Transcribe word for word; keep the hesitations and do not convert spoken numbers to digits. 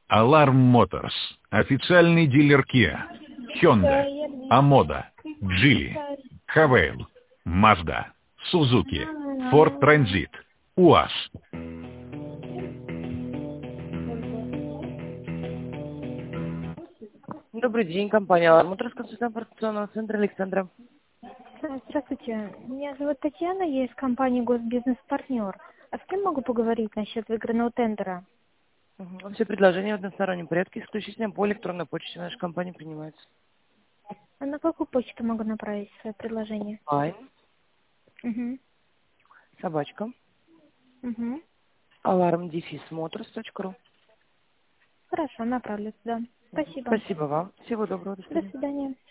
Alarm Motors. Официальный дилер Kia, Hyundai, Amoda, Geely, Havail, Mazda, Suzuki, Ford Transit, УАЗ. Добрый день, компания Alarm Motors, консультант информационного центра Александра. Здравствуйте, меня зовут Татьяна, я из компании Госбизнес-партнер. А с кем могу поговорить насчет выигранного тендера? Угу. Все предложения в одностороннем порядке, исключительно по электронной почте нашей компании принимаются. А на какую почту могу направить свое предложение? Айн, Угу. собачка, Угу. alarm dash motors точка ру. Хорошо, направлю туда. Спасибо. Спасибо вам. Всего доброго. До До свидания. свидания.